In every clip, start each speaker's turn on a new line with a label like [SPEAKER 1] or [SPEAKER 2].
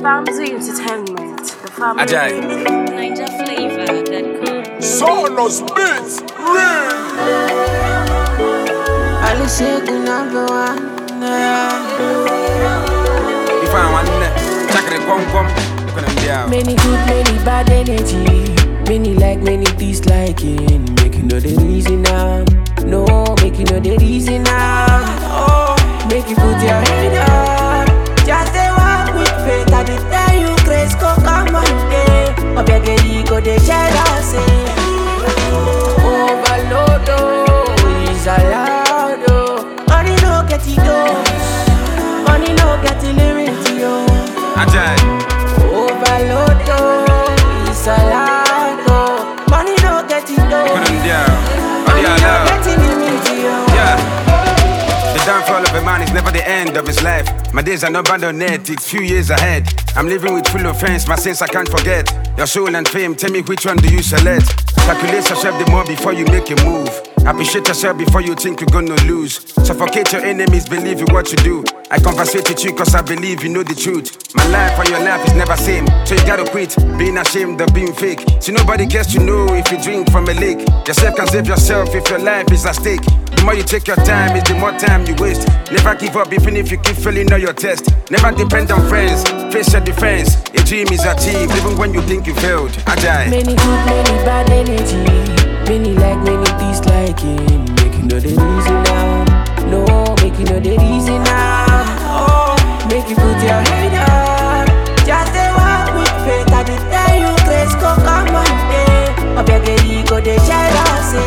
[SPEAKER 1] Family Entertainment. The family.
[SPEAKER 2] Ajay.
[SPEAKER 3] NinjaFlavor.com.
[SPEAKER 4] Sonos Beats, real.
[SPEAKER 5] Alice number one.
[SPEAKER 2] If I want check the come,
[SPEAKER 5] Many good, many bad energy. Many like, many disliking. Make you know the reason now. No, make you know the reason now. Oh, make you put your head up. Just say walk with faith. I did tell you grace go come one day. But your girl go the jealousy. Overload, is allowed. Money no get it dose. Money no get it lyrics to you.
[SPEAKER 2] Ajay.
[SPEAKER 5] Overload, is allowed. Money no get it dose.
[SPEAKER 2] Put them down.
[SPEAKER 5] Money no get it limit to you.
[SPEAKER 2] Yeah. The downfall of a man is never the end of his life. My days are not bound on net, it's few years ahead. I'm living with full offense, my sins I can't forget. Your soul and fame, tell me which one do you select? Calculate yourself the more before you make a move. Appreciate yourself before you think you're gonna lose. Suffocate your enemies, believe in what you do. I conversate with you cause I believe you know the truth. My life and your life is never same, so you gotta quit being ashamed of being fake. So nobody gets to know if you drink from a lake. Yourself can save yourself if your life is at stake. The more you take your time, is the more time you waste. Never give up even if you keep failing on your test. Never depend on friends, face your defense. A dream is achieved even when you think you failed. Ajay.
[SPEAKER 5] Many good, many bad energy. Many like, many disliking. Make you know the reason now. No, make you know the reason now. Oh, make you put your head up. Just say walk with faith. I did tell you grace go come one day. But your girl go the jealousy.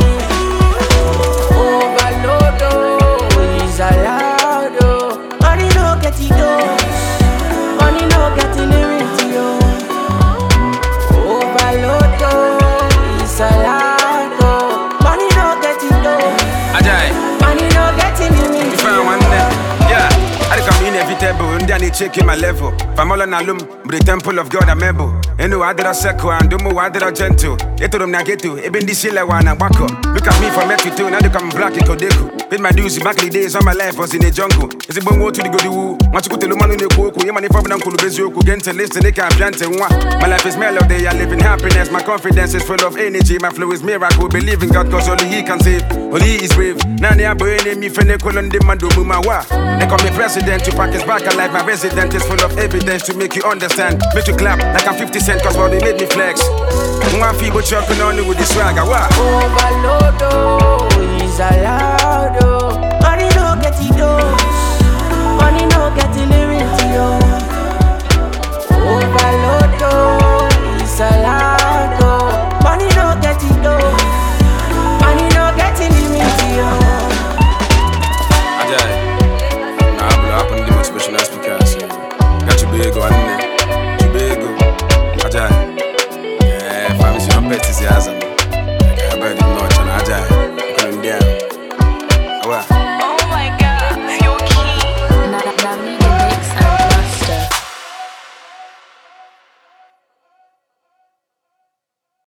[SPEAKER 5] Overload, is allowed. Money no get it dose. Money no get it lyrics to you. Overload, is allowed. Money no get it dose.
[SPEAKER 2] Ajay.
[SPEAKER 5] Money no get it limit
[SPEAKER 2] If
[SPEAKER 5] to
[SPEAKER 2] I
[SPEAKER 5] you.
[SPEAKER 2] want that, yeah. I come inevitable, and then they checking my level. Famola na lum, but the temple of God I'm able. And no other circle, and do more other gentle. Eto them na get to, even this shilla wana wako. Look at me from Mexico, now they come black in Kodeko. Paid my dues back in the days, all my life was in the jungle. Is it bongo to the good woo? Want to go to the man in the coco, you money for them cool bezuku, get to listen, they can't plant and one. My life is melody, I live in happiness, my confidence is full of energy, my flow is miracle, believe in God, cause only He can save, only He is brave. Now they are burning me for the colon, they man do muma wa. They call me president, to pack his back alive, my resident is full of evidence to make you understand. Make you clap like I'm 50 cents, cause what they made me flex. One people chopping on it with the swagger, wa.
[SPEAKER 5] Overload, is allowed. Money no get it dose. Money no get it lyrics to you. Overload, is allowed. Money no get it dose. Money no get it limit to you.
[SPEAKER 2] Ajay. Nah, I blew up on the motivational speakers. Got you big on there. You big. Ajay. Yeah, family, your pet is the